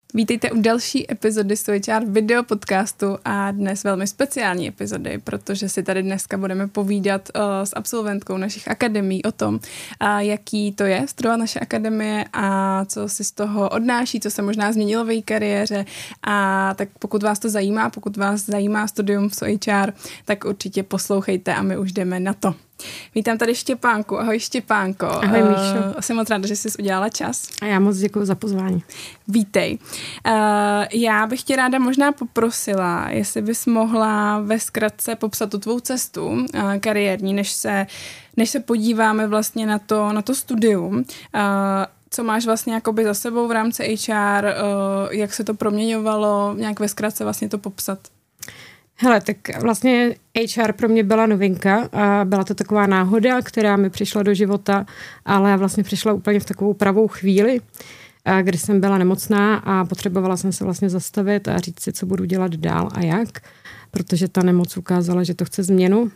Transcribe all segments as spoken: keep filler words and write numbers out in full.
Vítejte u další epizody Switchart video podcastu a dnes velmi speciální epizody, protože si tady dneska budeme povídat uh, s absolventkou našich akademií o tom, uh, jaký to je studovat naše akademie a co si z toho odnáší, co se možná změnilo v její kariéře. A tak pokud vás to zajímá, pokud vás zajímá studium v Switchart, tak určitě poslouchejte a my už jdeme na to. Vítám tady Štěpánku. Ahoj Štěpánko. Ahoj Míšo. Uh, jsem moc ráda, že jsi udělala čas. A já moc děkuji za pozvání. Vítej. Uh, já bych tě ráda možná poprosila, jestli bys mohla ve zkratce popsat tu tvou cestu uh, kariérní, než se, než se podíváme vlastně na to, na to studium. Uh, co máš vlastně jakoby za sebou v rámci H R, uh, jak se to proměňovalo, nějak ve zkratce vlastně to popsat. Hele, tak vlastně H R pro mě byla novinka a byla to taková náhoda, která mi přišla do života, ale vlastně přišla úplně v takovou pravou chvíli, kdy jsem byla nemocná a potřebovala jsem se vlastně zastavit a říct si, co budu dělat dál a jak, protože ta nemoc ukázala, že to chce změnu.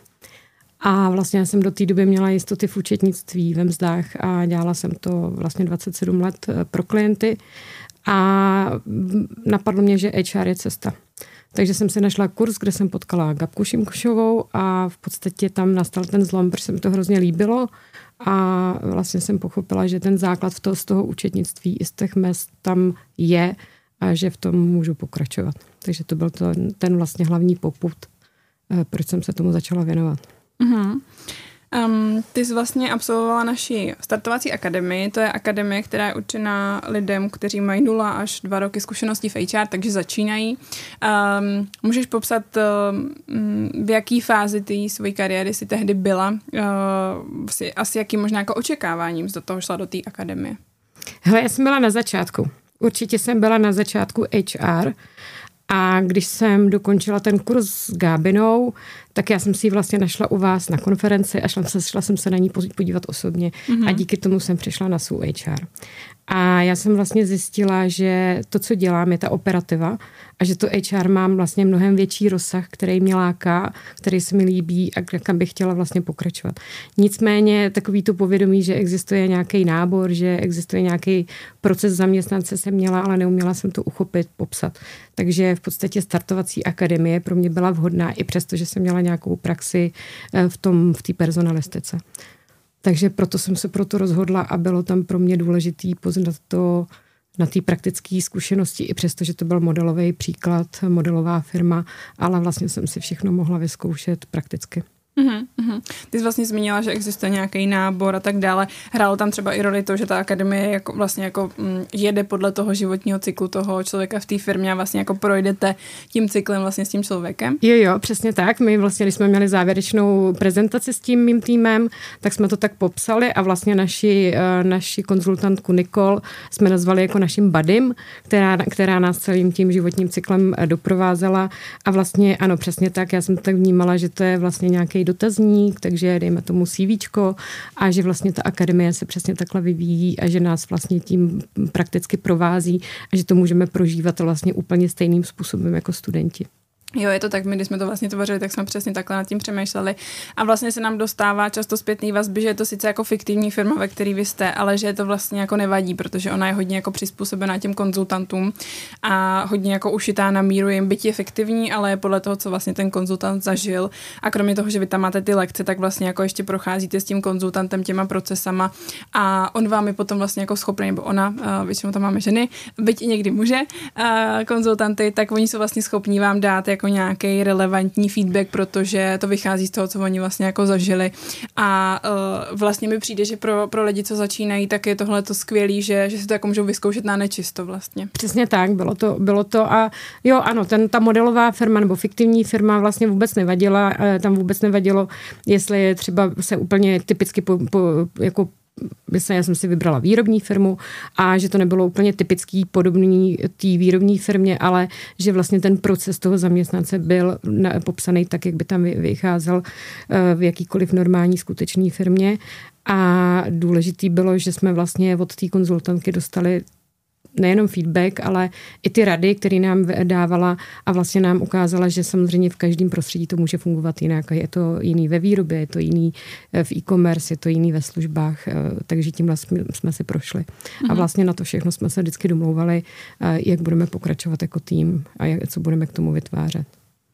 A vlastně jsem do té doby měla jistoty v účetnictví, ve mzdách a dělala jsem to vlastně dvacet sedm let pro klienty a napadlo mě, že H R je cesta. Takže jsem si našla kurz, kde jsem potkala Gabku Šimkušovou a v podstatě tam nastal ten zlom, protože se mi to hrozně líbilo a vlastně jsem pochopila, že ten základ v toho, z toho účetnictví i z těch mezd tam je a že v tom můžu pokračovat. Takže to byl to, ten vlastně hlavní popud, proč jsem se tomu začala věnovat. Mm-hmm. Um, ty jsi vlastně absolvovala naši startovací akademii, to je akademie, která je určená lidem, kteří mají nula až dva roky zkušeností v H R, takže začínají. Um, můžeš popsat, um, v jaký fázi ty své kariéry si tehdy byla, uh, asi, asi jakým možná jako očekáváním do toho šla do té akademie? Hele, já jsem byla na začátku. Určitě jsem byla na začátku H R. A když jsem dokončila ten kurz s Gábinou, tak já jsem si ji vlastně našla u vás na konferenci a šla, šla jsem se na ní podívat osobně mm-hmm. a díky tomu jsem přišla na svou H R. A já jsem vlastně zjistila, že to, co dělám, je ta operativa a že to H R mám vlastně mnohem větší rozsah, který mě láká, který se mi líbí a kam bych chtěla vlastně pokračovat. Nicméně takový to povědomí, že existuje nějaký nábor, že existuje nějaký proces zaměstnance jsem měla, ale neuměla jsem to uchopit, popsat. Takže v podstatě startovací akademie pro mě byla vhodná i přesto, že jsem měla nějakou praxi v tom, v té personalistice. Takže proto jsem se proto rozhodla a bylo tam pro mě důležitý poznat to na té praktické zkušenosti, i přesto, že to byl modelový příklad, modelová firma, ale vlastně jsem si všechno mohla vyzkoušet prakticky. Uhum, uhum. Ty jsi vlastně zmínila, že existuje nějaký nábor a tak dále. Hrálo tam třeba i roli to, že ta akademie jako vlastně jako mm, jede podle toho životního cyklu toho člověka v té firmě a vlastně jako projdete tím cyklem vlastně s tím člověkem? Jo, jo, přesně tak. My vlastně, když jsme měli závěrečnou prezentaci s tím mým týmem, tak jsme to tak popsali a vlastně naši, naši konzultantku Nikol jsme nazvali jako naším buddim, která, která nás celým tím životním cyklem doprovázela a vlastně ano, přesně tak. Já jsem tak vnímala, že to je vlastně nějaký dotazník, takže dejme tomu CVčko a že vlastně ta akademie se přesně takhle vyvíjí a že nás vlastně tím prakticky provází a že to můžeme prožívat vlastně úplně stejným způsobem jako studenti. Jo, je to tak, my když jsme to vlastně tvořili, tak jsme přesně takhle nad tím přemýšleli a vlastně se nám dostává často zpětný vazby, že je to sice jako fiktivní firma, ve který vy jste, ale že je to vlastně jako nevadí, protože ona je hodně jako přizpůsobená těm konzultantům a hodně jako ušitá na míru jim, byť je fiktivní, ale je podle toho, co vlastně ten konzultant zažil a kromě toho, že vy tam máte ty lekce, tak vlastně jako ještě procházíte s tím konzultantem těma procesama a on vám je potom vlastně jako schopný, nebo ona, většinou tam máme ženy, byť i někdy muže, konzultanty, tak oni jsou vlastně schopní vám dát jako nějaký relevantní feedback, protože to vychází z toho, co oni vlastně jako zažili. A uh, vlastně mi přijde, že pro, pro lidi, co začínají, tak je tohle to skvělý, že, že si to jako můžou vyzkoušet na nečisto vlastně. Přesně tak, bylo to, bylo to a jo, ano, ten, ta modelová firma nebo fiktivní firma vlastně vůbec nevadila, tam vůbec nevadilo, jestli třeba se úplně typicky po, po, jako já jsem si vybrala výrobní firmu a že to nebylo úplně typický podobný té výrobní firmě, ale že vlastně ten proces toho zaměstnance byl popsaný tak, jak by tam vycházel v jakýkoliv normální skutečné firmě. A důležitý bylo, že jsme vlastně od té konzultantky dostali nejenom feedback, ale i ty rady, které nám dávala a vlastně nám ukázala, že samozřejmě v každém prostředí to může fungovat jinak. Je to jiný ve výrobě, je to jiný v e-commerce, je to jiný ve službách, takže tímhle jsme si prošli. Mm-hmm. A vlastně na to všechno jsme se vždycky domlouvali, jak budeme pokračovat jako tým a jak, co budeme k tomu vytvářet.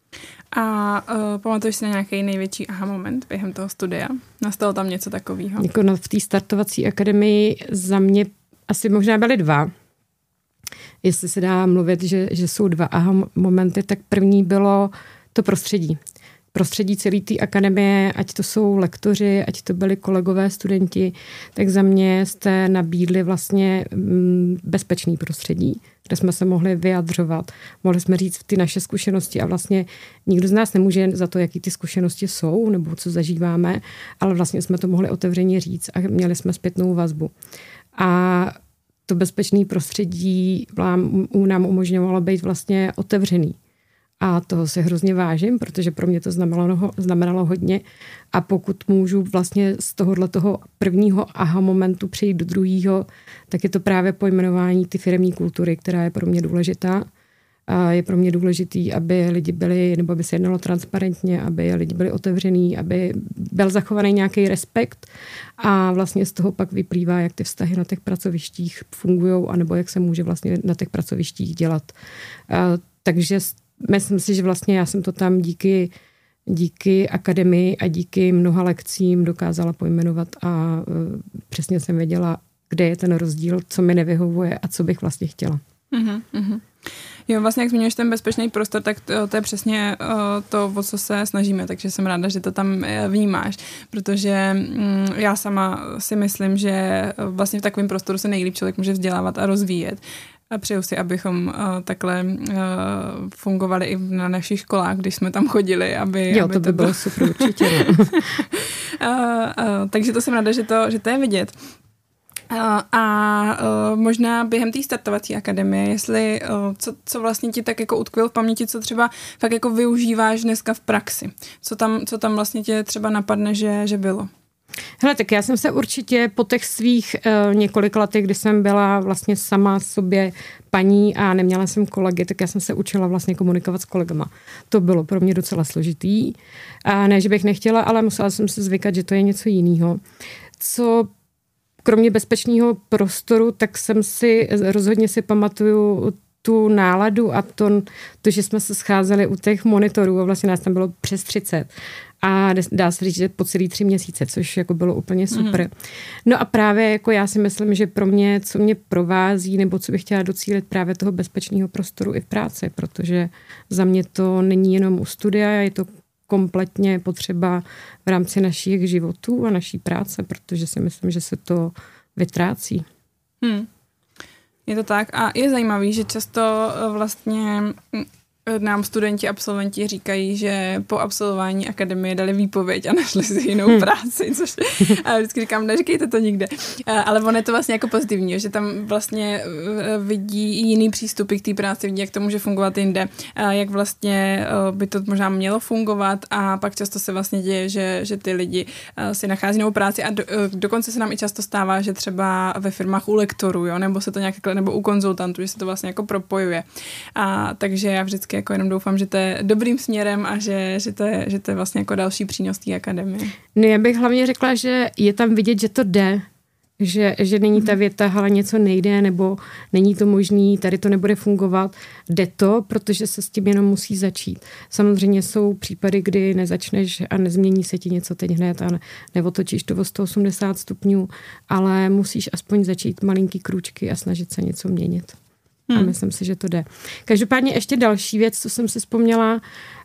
A uh, pamatuješ si na nějaký největší aha moment během toho studia? Nastalo tam něco takového? Jako no, v té startovací akademii za mě asi možná byly dva. Jestli se dá mluvit, že, že jsou dva aha momenty, tak první bylo to prostředí. Prostředí celé té akademie, ať to jsou lektoři, ať to byli kolegové studenti, tak za mě jste nabídli vlastně bezpečný prostředí, kde jsme se mohli vyjadřovat, mohli jsme říct ty naše zkušenosti a vlastně nikdo z nás nemůže za to, jaký ty zkušenosti jsou nebo co zažíváme, ale vlastně jsme to mohli otevřeně říct a měli jsme zpětnou vazbu. A to bezpečné prostředí nám umožňovalo být vlastně otevřený. A toho se hrozně vážím, protože pro mě to znamenalo, znamenalo hodně. A pokud můžu vlastně z tohohle toho prvního aha momentu přejít do druhého, tak je to právě pojmenování ty firemní kultury, která je pro mě důležitá. A je pro mě důležitý, aby lidi byli, nebo aby se jednalo transparentně, aby lidi byli otevřený, aby byl zachovaný nějaký respekt a vlastně z toho pak vyplývá, jak ty vztahy na těch pracovištích fungují, anebo jak se může vlastně na těch pracovištích dělat. A takže myslím si, že vlastně já jsem to tam díky, díky akademii a díky mnoha lekcím dokázala pojmenovat a uh, přesně jsem věděla, kde je ten rozdíl, co mi nevyhovuje a co bych vlastně chtěla. Mm-hmm, mm-hmm. Jo, vlastně jak zmiňuješ ten bezpečný prostor, tak to, to je přesně uh, to, o co se snažíme, takže jsem ráda, že to tam vnímáš, protože um, já sama si myslím, že vlastně v takovém prostoru se nejlíp člověk může vzdělávat a rozvíjet. A přeju si, abychom uh, takhle uh, fungovali i na našich školách, když jsme tam chodili. Aby, jo, aby to by to bylo super, určitě. uh, uh, takže to jsem ráda, že to, že to je vidět. Uh, a uh, možná během té startovací akademie, jestli uh, co, co vlastně ti tak jako utkvěl v paměti, co třeba fakt jako využíváš dneska v praxi. Co tam, co tam vlastně tě třeba napadne, že, že bylo? Hele, tak já jsem se určitě po těch svých uh, několik letech, kdy jsem byla vlastně sama sobě paní a neměla jsem kolegy, tak já jsem se učila vlastně komunikovat s kolegama. To bylo pro mě docela složitý. A ne, že bych nechtěla, ale musela jsem se zvykat, že to je něco jiného. Co kromě bezpečného prostoru, tak jsem si, rozhodně si pamatuju tu náladu a to, to, že jsme se scházeli u těch monitorů a vlastně nás tam bylo přes třicet. A dá se říct, že po celý tři měsíce, což jako bylo úplně super. Mm. No a právě jako já si myslím, že pro mě, co mě provází, nebo co bych chtěla docílit právě toho bezpečného prostoru i v práci, protože za mě to není jenom u studia, je to kompletně potřeba v rámci našich životů a naší práce, protože si myslím, že se to vytrácí. Hmm. Je to tak a je zajímavý, že často vlastně nám studenti, absolventi říkají, že po absolvování akademie dali výpověď a našli si jinou hmm. práci, což a vždycky říkám, neříkejte to nikde. Ale ono je to vlastně jako pozitivní, že tam vlastně vidí jiný přístupy k té práci, vidí, jak to může fungovat jinde, jak vlastně by to možná mělo fungovat a pak často se vlastně děje, že, že ty lidi si nachází novou práci a do, dokonce se nám i často stává, že třeba ve firmách u lektorů, jo, nebo se to nějak, nebo u konzultantů, že se to vlastně jako propojuje. A takže já vždycky jako jenom doufám, že to je dobrým směrem a že, že, to, je, že to je vlastně jako další přínos té akademie. No já bych hlavně řekla, že je tam vidět, že to jde, že, že není ta věta, ale něco nejde, nebo není to možný, tady to nebude fungovat. Jde to, protože se s tím jenom musí začít. Samozřejmě jsou případy, kdy nezačneš a nezmění se ti něco teď hned a neotočíš to o sto osmdesát stupňů, ale musíš aspoň začít malinký krůčky a snažit se něco měnit. Hmm. A myslím si, že to jde. Každopádně ještě další věc, co jsem si vzpomněla,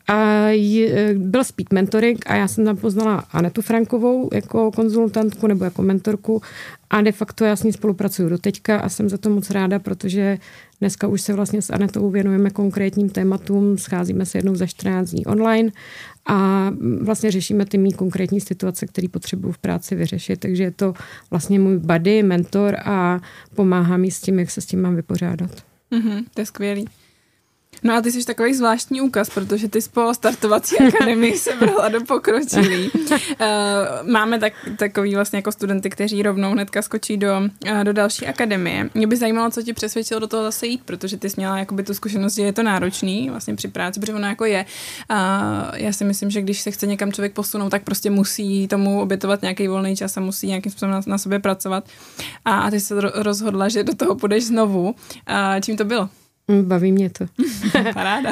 byl speed mentoring a já jsem tam poznala Anetu Frankovou jako konzultantku nebo jako mentorku a de facto já s ní spolupracuju do teďka a jsem za to moc ráda, protože dneska už se vlastně s Anetou věnujeme konkrétním tématům, scházíme se jednou za čtrnáct dní online a vlastně řešíme ty mý konkrétní situace, které potřebuju v práci vyřešit, takže je to vlastně můj buddy, mentor a pomáhá mi s tím, jak se s tím mám vypořádat. Mm-hmm, to je skvělý. No a ty jsi takový zvláštní úkaz, protože ty po startovací akademii se brala do pokročilý, protože ty po startovací akademii se brala do pokročilý. Uh, máme tak, takový vlastně jako studenty, kteří rovnou hnedka skočí do, uh, do další akademie. Mě by zajímalo, co tě přesvědčilo do toho zase jít, protože ty jsi měla jakoby tu zkušenost, že je to náročný vlastně při práci, protože ono jako je. Uh, já si myslím, že když se chce někam člověk posunout, tak prostě musí tomu obětovat nějaký volný čas a musí nějakým způsobem na, na sobě pracovat. A, a ty se rozhodla, že do toho půjdeš znovu. Uh, čím to bylo? Baví mě to. Paráda.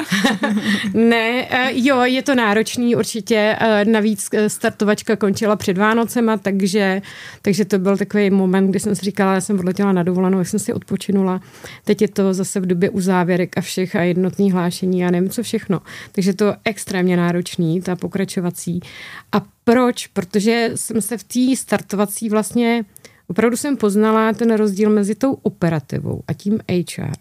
Ne, jo, je to náročný určitě. Navíc startovačka končila před Vánocema, takže, takže to byl takový moment, kdy jsem si říkala, já jsem odletěla na dovolenou, jak jsem si odpočinula. Teď je to zase v době uzávěrek a všech a jednotný hlášení a nevím co všechno. Takže to je extrémně náročný, ta pokračovací. A proč? Protože jsem se v té startovací vlastně, opravdu jsem poznala ten rozdíl mezi tou operativou a tím H R.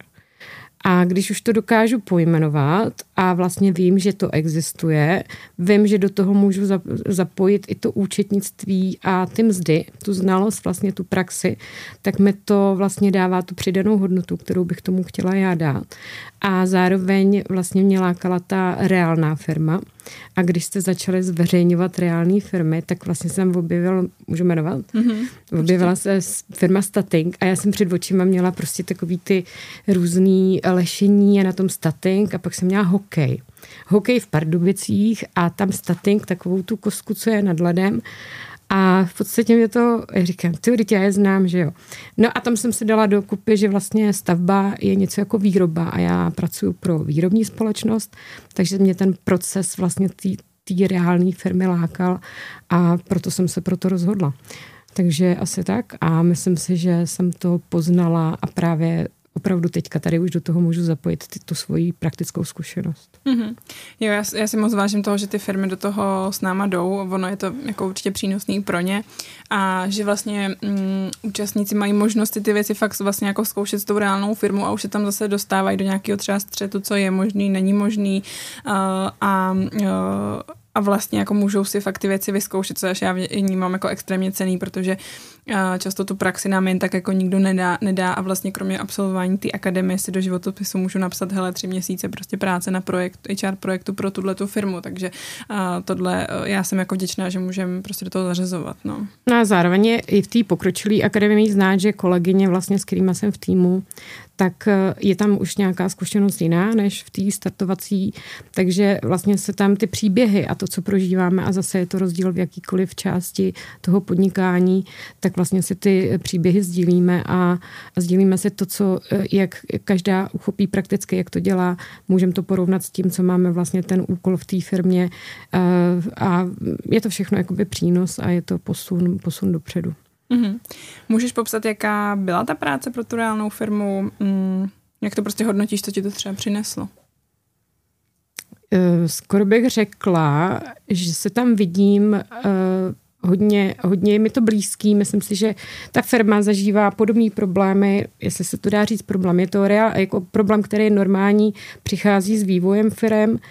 A když už to dokážu pojmenovat a vlastně vím, že to existuje, vím, že do toho můžu zapojit i to účetnictví a ty mzdy, tu znalost, vlastně tu praxi, tak mi to vlastně dává tu přidanou hodnotu, kterou bych tomu chtěla já dát. A zároveň vlastně mě lákala ta reálná firma. A když jste začali zveřejňovat reální firmy, tak vlastně jsem objevila, můžu jmenovat? Mm-hmm. Objevila se firma Stating a já jsem před očima měla prostě takový ty různý lešení a na tom Stating a pak jsem měla hokej. Hokej v Pardubicích a tam Stating, takovou tu kostku, co je nad ledem. A v podstatě mě to, já říkám, ty já je znám, že jo. No a tam jsem si dala dokupy, že vlastně stavba je něco jako výroba a já pracuji pro výrobní společnost, takže mě ten proces vlastně té reálné firmy lákal a proto jsem se proto rozhodla. Takže asi tak a myslím si, že jsem to poznala a právě opravdu teďka tady už do toho můžu zapojit ty, tu svoji praktickou zkušenost. Mm-hmm. Jo, já, já si moc vážím toho, že ty firmy do toho s náma jdou, ono je to jako určitě přínosný pro ně a že vlastně mm, účastníci mají možnosti ty věci fakt vlastně jako zkoušet s tou reálnou firmou a už se tam zase dostávají do nějakého třeba střetu, co je možný, není možný uh, a uh, a vlastně jako můžou si fakt ty věci vyzkoušet, což já vnímám jako extrémně cenný, protože často tu praxi nám jen tak jako nikdo nedá, nedá a vlastně kromě absolvování té akademie si do životopisu můžu napsat, hele, tři měsíce prostě práce na projekt, H R projektu pro tuhletu firmu, takže tohle já jsem jako vděčná, že můžeme prostě do toho zařazovat. No, no a zároveň je i v té pokročilé akademii znát, že kolegyně vlastně, s kterýma jsem v týmu, tak je tam už nějaká zkušenost jiná než v té startovací, takže vlastně se tam ty příběhy a to, co prožíváme a zase je to rozdíl v jakýkoliv části toho podnikání, tak vlastně si ty příběhy sdílíme a, a sdílíme si to, co, jak každá uchopí prakticky, jak to dělá, můžeme to porovnat s tím, co máme vlastně ten úkol v té firmě a je to všechno jakoby přínos a je to posun, posun dopředu. Mm-hmm. Můžeš popsat, jaká byla ta práce pro tu reálnou firmu? Mm, jak to prostě hodnotíš, co ti to třeba přineslo? Skoro bych řekla, že se tam vidím uh, hodně, hodně je mi to blízký. Myslím si, že ta firma zažívá podobné problémy, jestli se to dá říct problém. Je to reál, jako problém, který je normální, přichází s vývojem firem. Uh,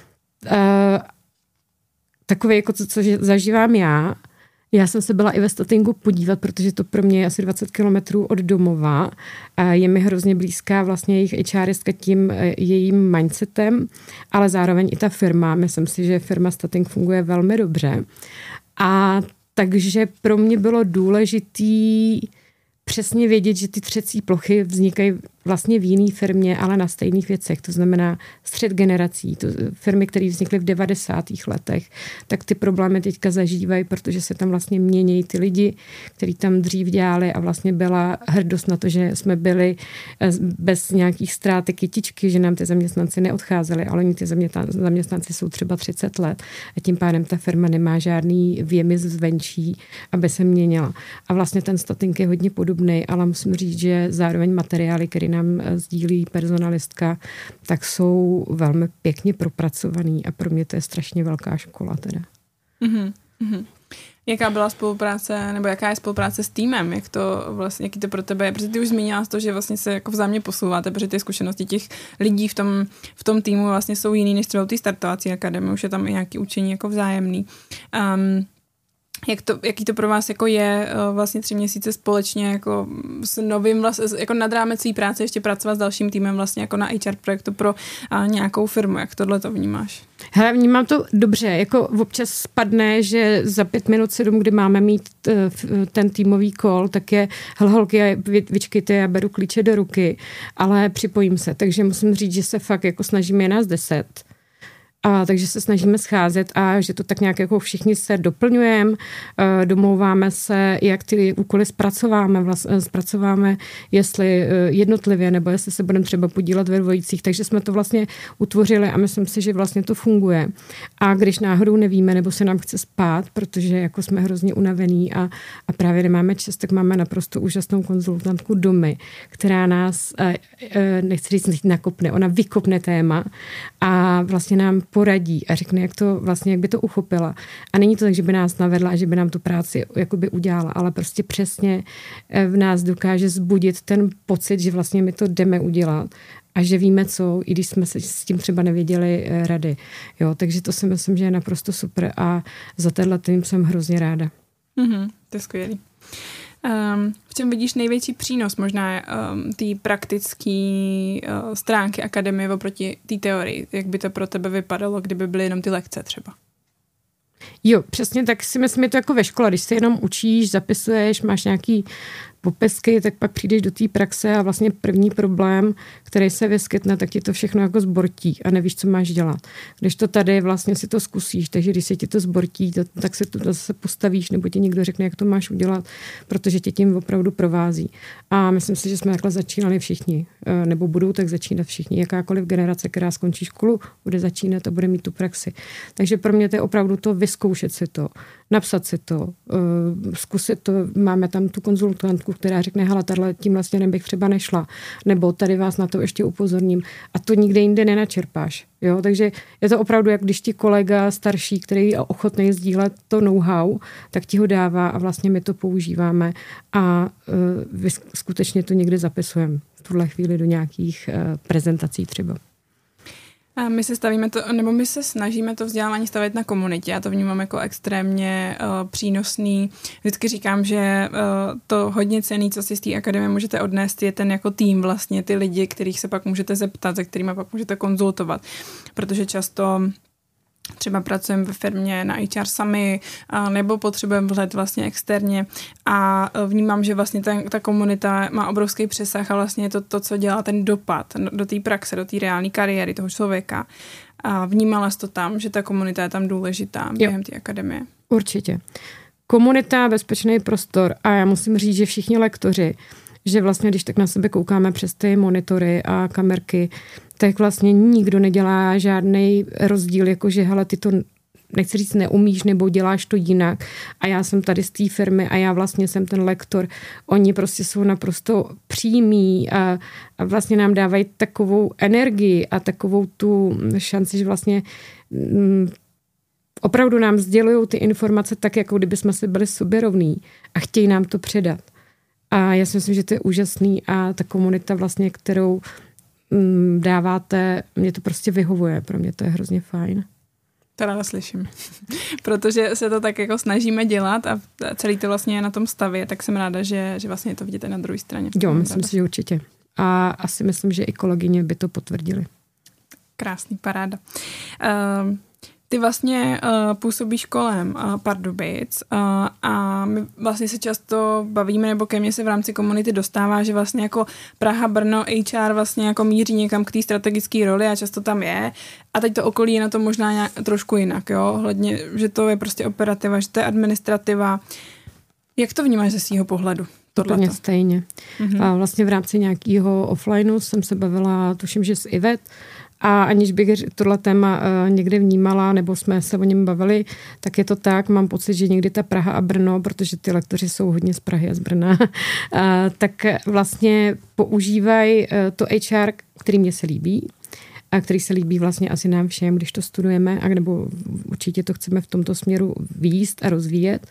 takový, jako co, co zažívám já. Já jsem se byla i ve Statingu podívat, protože to pro mě je asi dvacet kilometrů od domova. Je mi hrozně blízká vlastně jejich HRistka tím jejím mindsetem, ale zároveň i ta firma. Myslím si, že firma Stating funguje velmi dobře. A takže pro mě bylo důležitý přesně vědět, že ty třecí plochy vznikají vlastně v jiné firmě, ale na stejných věcech. To znamená střed generací. To firmy, které vznikly v devadesátých letech, tak ty problémy teďka zažívají, protože se tam vlastně mění ty lidi, kteří tam dřív dělali a vlastně byla hrdost na to, že jsme byli bez nějakých ztrát kytičky, že nám ty zaměstnanci neodcházeli, ale oni ty zaměstnanci jsou třeba třicet let a tím pádem ta firma nemá žádný věmy zvenčí, aby se měnila. A vlastně ten Stating je hodně podobný, ale musím říct, že zároveň materiály, které nám sdílí personalistka, tak jsou velmi pěkně propracovaný a pro mě to je strašně velká škola teda. Mm-hmm, mm-hmm. Jaká byla spolupráce, nebo jaká je spolupráce s týmem? Jak to vlastně, jaký to pro tebe je? Protože ty už zmínila to, že vlastně se jako vzájemně posouváte, protože ty zkušenosti těch lidí v tom, v tom týmu vlastně jsou jiný než třeba ty startovací akademie, už je tam i nějaký učení jako vzájemný. Um, Jak to, jaký to pro vás jako je vlastně tři měsíce společně jako s novým vlastně, jako nad rámec svý práce ještě pracovat s dalším týmem vlastně jako na há er projektu pro a, nějakou firmu, jak tohle to vnímáš? Hele, vnímám to dobře, jako občas spadne, že za pět minut sedm, kdy máme mít t, ten týmový call, tak je, hele holky, vyčkejte, já beru klíče do ruky, ale připojím se, takže musím říct, že se fakt jako snažíme, je nás deset. A takže se snažíme scházet a že to tak nějak jako všichni se doplňujeme, domlouváme se, jak ty úkoly zpracováme, vlastně, zpracováme, jestli jednotlivě, nebo jestli se budeme třeba podílet ve dvojicích, takže jsme to vlastně utvořili a myslím si, že vlastně to funguje. A když náhodou nevíme, nebo se nám chce spát, protože jako jsme hrozně unavení a, a právě nemáme čas, tak máme naprosto úžasnou konzultantku Domy, která nás, nechci říct, nakopne, ona vykopne téma a vlastně nám poradí a řekne, jak to vlastně, jak by to uchopila. A není to tak, že by nás navedla a že by nám tu práci jakoby udělala, ale prostě přesně v nás dokáže zbudit ten pocit, že vlastně my to jdeme udělat a že víme co, i když jsme se s tím třeba nevěděli rady. Jo, takže to si myslím, že je naprosto super a za tenhle tým jsem hrozně ráda. Mm-hmm, to je skvělý. Um, v čem vidíš největší přínos možná um, té praktické uh, stránky akademie oproti té teorii? Jak by to pro tebe vypadalo, kdyby byly jenom ty lekce třeba? Jo, přesně tak si myslím, je to jako ve škole, když se jenom učíš, zapisuješ, máš nějaký popisky, tak pak přijdeš do té praxe a vlastně první problém, který se vyskytne, tak ti to všechno jako zbortí a nevíš, co máš dělat. Když to tady vlastně si to zkusíš, takže když se ti to zbortí, to, tak se to zase postavíš, nebo ti někdo řekne, jak to máš udělat, protože tě tím opravdu provází. A myslím si, že jsme takhle začínali všichni, nebo budou tak začínat všichni. Jakákoliv generace, která skončí školu, bude začínat a bude mít tu praxi. Takže pro mě to je opravdu to vyzkoušet si to, napsat si to, zkusit to. Máme tam tu konzultantku, která řekne, hele, tahle tímhle směrem bych třeba nešla, nebo tady vás na to ještě upozorním. A to nikde jinde nenačerpáš. Jo? Takže je to opravdu, jak když ti kolega starší, který je ochotný sdílet to know-how, tak ti ho dává a vlastně my to používáme a uh, skutečně to někde zapisujeme v tuhle chvíli do nějakých uh, prezentací třeba. A my se stavíme to, nebo my se snažíme to vzdělávání stavět na komunitě. Já to vnímám jako extrémně uh, přínosný. Vždycky říkám, že uh, to hodně cenný, co si z té akademie můžete odnést, je ten jako tým vlastně, ty lidi, kterých se pak můžete zeptat, se kterými pak můžete konzultovat. Protože často třeba pracujeme ve firmě na há er sami, nebo potřebujeme vhled vlastně externě a vnímám, že vlastně ta, ta komunita má obrovský přesah a vlastně je to to, co dělá ten dopad do té praxe, do té reální kariéry toho člověka. A vnímala jsi to tam, že ta komunita je tam důležitá během té akademie? Určitě. Komunita, bezpečný prostor a já musím říct, že všichni lektoři, že vlastně, když tak na sebe koukáme přes ty monitory a kamerky, tak vlastně nikdo nedělá žádný rozdíl, jakože hele, ty to, nechci říct, neumíš, nebo děláš to jinak a já jsem tady z té firmy a já vlastně jsem ten lektor. Oni prostě jsou naprosto přímí a, a vlastně nám dávají takovou energii a takovou tu šanci, že vlastně mm, opravdu nám sdělují ty informace tak, jako kdyby jsme si byli sobě rovní a chtějí nám to předat. A já si myslím, že to je úžasný a ta komunita vlastně, kterou mm, dáváte, mě to prostě vyhovuje. Pro mě to je hrozně fajn. To ráda slyším. Protože se to tak jako snažíme dělat a celý to vlastně je na tom stavě, tak jsem ráda, že, že vlastně to vidíte na druhé straně. Jo, myslím ráda. Si, že určitě. A asi myslím, že i kolegyně by to potvrdili. Krásný, paráda. Um, Ty vlastně uh, působíš kolem uh, Pardubic uh, a my vlastně se často bavíme, nebo ke mně se v rámci komunity dostává, že vlastně jako Praha, Brno, há er vlastně jako míří někam k té strategické roli a často tam je. A teď to okolí je na to možná nějak, trošku jinak, jo, hledně, že to je prostě operativa, že to je administrativa. Jak to vnímáš ze svého pohledu? Úplně stejně. Mm-hmm. A vlastně v rámci nějakého offlineu jsem se bavila, tuším, že s Ivet, a aniž bych tohle téma uh, někde vnímala, nebo jsme se o něm bavili, tak je to tak, mám pocit, že někdy ta Praha a Brno, protože ty lektoři jsou hodně z Prahy a z Brna, uh, tak vlastně používají uh, to há er, který mě se líbí, a který se líbí vlastně asi nám všem, když to studujeme, a nebo určitě to chceme v tomto směru výjist a rozvíjet.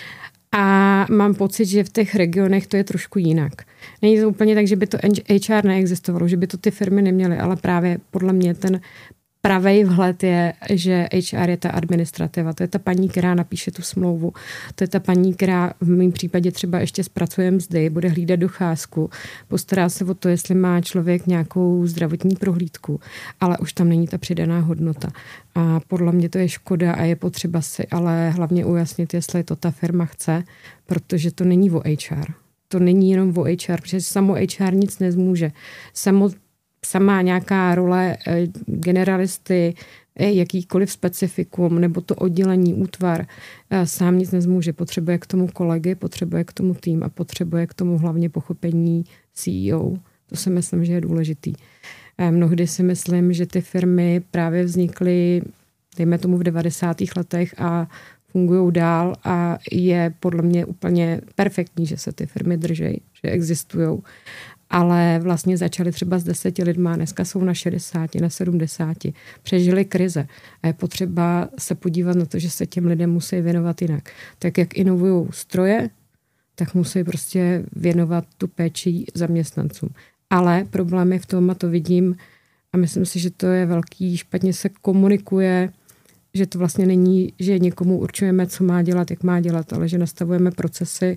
A mám pocit, že v těch regionech to je trošku jinak. Není to úplně tak, že by to há er neexistovalo, že by to ty firmy neměly, ale právě podle mě ten pravej vhled je, že H R je ta administrativa. To je ta paní, která napíše tu smlouvu. To je ta paní, která v mém případě třeba ještě zpracuje mzdy, bude hlídat docházku, postará se o to, jestli má člověk nějakou zdravotní prohlídku, ale už tam není ta přidaná hodnota. A podle mě to je škoda a je potřeba si ale hlavně ujasnit, jestli to ta firma chce, protože to není o H R. To není jenom o H R, protože samo H R nic nezmůže. Samo Sama nějaká role generalisty, jakýkoliv specifikum nebo to oddělení, útvar, sám nic nezmůže. Potřebuje k tomu kolegy, potřebuje k tomu tým a potřebuje k tomu hlavně pochopení C E O. To si myslím, že je důležitý. Mnohdy si myslím, že ty firmy právě vznikly, dejme tomu v devadesátých letech a fungují dál a je podle mě úplně perfektní, že se ty firmy drží, že existují. Ale vlastně začali třeba s deseti lidma, dneska jsou na šedesáti, na sedmdesáti. Přežili krize a je potřeba se podívat na to, že se těm lidem musí věnovat jinak. Tak jak inovují stroje, tak musí prostě věnovat tu péči zaměstnancům. Ale problém je v tom, a to vidím, a myslím si, že to je velký, špatně se komunikuje, že to vlastně není, že někomu určujeme, co má dělat, jak má dělat, ale že nastavujeme procesy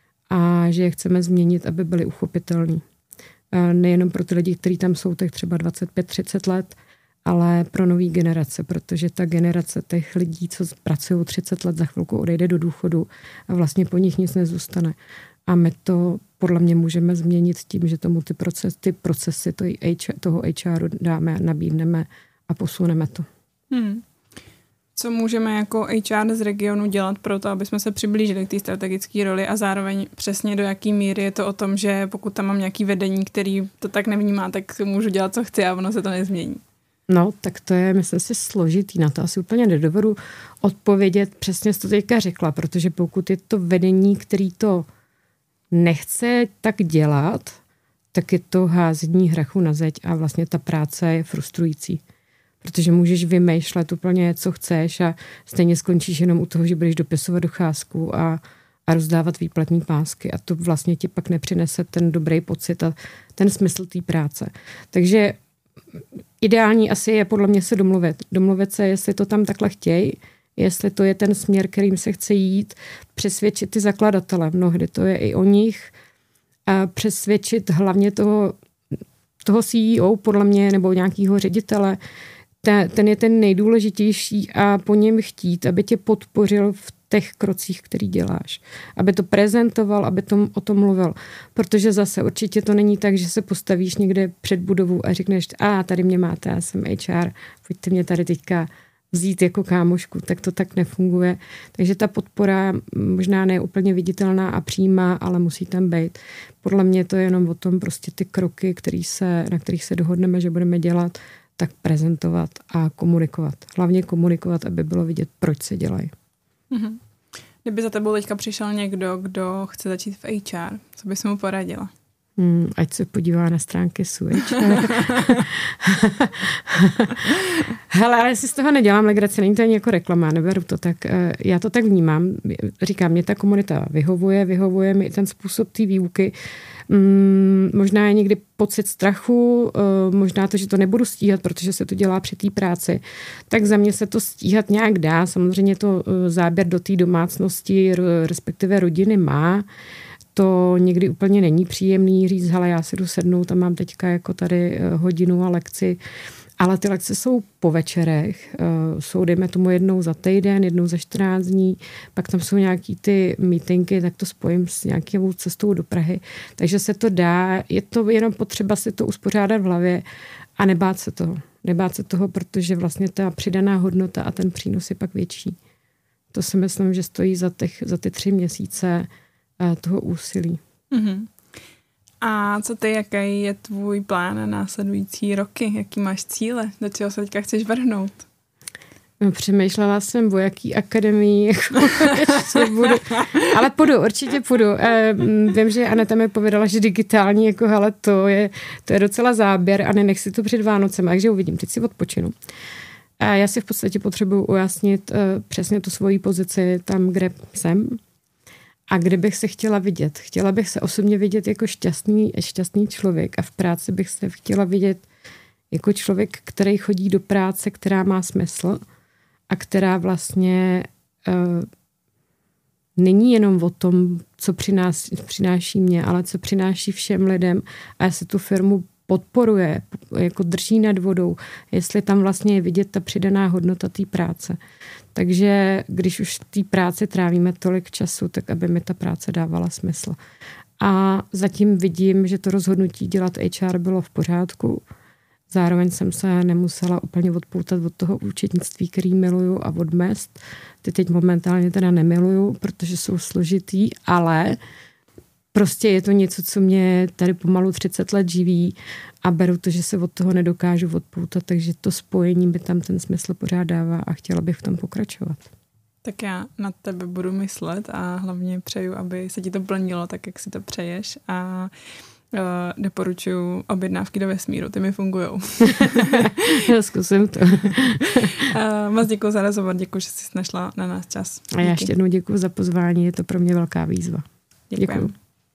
a že je chceme změnit, aby byly uchopitelný. Nejenom pro ty lidi, kteří tam jsou tak třeba dvacet pět třicet let, ale pro nový generace, protože ta generace těch lidí, co pracují třicet let, za chvilku odejde do důchodu a vlastně po nich nic nezůstane. A my to podle mě můžeme změnit tím, že tomu ty, proces, ty procesy toho H R dáme, nabídneme a posuneme to. Hmm. Co můžeme jako H R z regionu dělat pro to, aby jsme se přiblížili k té strategické roli a zároveň přesně do jaký míry je to o tom, že pokud tam mám nějaký vedení, který to tak nevnímá, tak můžu dělat, co chci a ono se to nezmění. No, tak to je, myslím si, složitý. Na to asi úplně nedovedu odpovědět. Přesně jsi to teďka řekla, protože pokud je to vedení, který to nechce tak dělat, tak je to házení hrachu na zeď a vlastně ta práce je frustrující. Protože můžeš vymýšlet úplně, co chceš a stejně skončíš jenom u toho, že budeš dopisovat docházku a, a rozdávat výplatní pásky a to vlastně ti pak nepřinese ten dobrý pocit a ten smysl té práce. Takže ideální asi je podle mě se domluvit. Domluvit se, jestli to tam takhle chtějí, jestli to je ten směr, kterým se chce jít, přesvědčit ty zakladatele. Mnohdy to je i o nich. A přesvědčit hlavně toho, toho C E O, podle mě, nebo nějakého ředitele, ten, ten je ten nejdůležitější a po něm chtít, aby tě podpořil v těch krocích, který děláš. Aby to prezentoval, aby tom, o tom mluvil. Protože zase určitě to není tak, že se postavíš někde před budovou a řekneš, a tady mě máte, já jsem H R, pojďte mě tady teďka vzít jako kámošku, tak to tak nefunguje. Takže ta podpora možná ne úplně viditelná a přímá, ale musí tam být. Podle mě to je jenom o tom prostě ty kroky, který se, na kterých se dohodneme, že budeme dělat, tak prezentovat a komunikovat. Hlavně komunikovat, aby bylo vidět, proč se dělají. Mm-hmm. Kdyby za tebou teďka přišel někdo, kdo chce začít v H R, co bys mu poradila? Hmm, ať se podívá na stránky S U H R. Hele, ale si z toho nedělám legraci, není to ani jako reklama, neberu to tak. Já to tak vnímám. Říkám, mě ta komunita vyhovuje, vyhovuje mi ten způsob té výuky. Hmm, možná je někdy pocit strachu, možná to, že to nebudu stíhat, protože se to dělá při té práci. Tak za mě se to stíhat nějak dá. Samozřejmě to záběr do té domácnosti, respektive rodiny má. To někdy úplně není příjemný říct, hele, já si jdu sednout a mám teďka jako tady hodinu a lekci. Ale ty lekce jsou po večerech, jsou dejme tomu jednou za týden, jednou za čtrnáct dní, pak tam jsou nějaký ty meetingy, tak to spojím s nějakou cestou do Prahy. Takže se to dá, je to jenom potřeba si to uspořádat v hlavě a nebát se toho. Nebát se toho, protože vlastně ta přidaná hodnota a ten přínos je pak větší. To si myslím, že stojí za, těch, za ty tři měsíce toho úsilí. Mm-hmm. A co ty, jaký je tvůj plán na následující roky? Jaký máš cíle? Do čeho se teďka chceš vrhnout? No, přemýšlela jsem, o jaký akademii jako ještě budu. Ale půjdu, určitě půjdu. E, vím, že Aneta mi povedala, že digitální, jako hele, to je, to je docela záběr a nenech si to před Vánocem. Takže uvidím, teď si odpočinu. A já si v podstatě potřebuji ujasnit uh, přesně tu svoji pozici tam, kde jsem. A kde bych se chtěla vidět? Chtěla bych se osobně vidět jako šťastný, šťastný člověk a v práci bych se chtěla vidět Jako člověk, který chodí do práce, která má smysl a která vlastně uh, není jenom o tom, co přináší, přináší mě, ale co přináší všem lidem a jestli tu firmu podporuje, jako drží nad vodou, jestli tam vlastně je vidět ta přidaná hodnota té práce. Takže když už té práci trávíme tolik času, tak aby mi ta práce dávala smysl. A zatím vidím, že to rozhodnutí dělat H R bylo v pořádku. Zároveň jsem se nemusela úplně odpoutat od toho účetnictví, který miluju, a od mezd. Ty teď momentálně teda nemiluju, protože jsou složitý, ale prostě je to něco, co mě tady pomalu třicet let živí a beru to, že se od toho nedokážu odpoutat, takže to spojení by tam ten smysl pořád dává a chtěla bych v tom pokračovat. Tak já na tebe budu myslet a hlavně přeju, aby se ti to plnilo tak, jak si to přeješ, a uh, doporučuji objednávky do vesmíru, ty mi fungujou. Zkusím to. uh, moc děkuji za rozhovor, děkuji, že jsi našla na nás čas. A já ještě jednou děkuji za pozvání, je to pro mě velká výzva. Děkuji. Děkuji.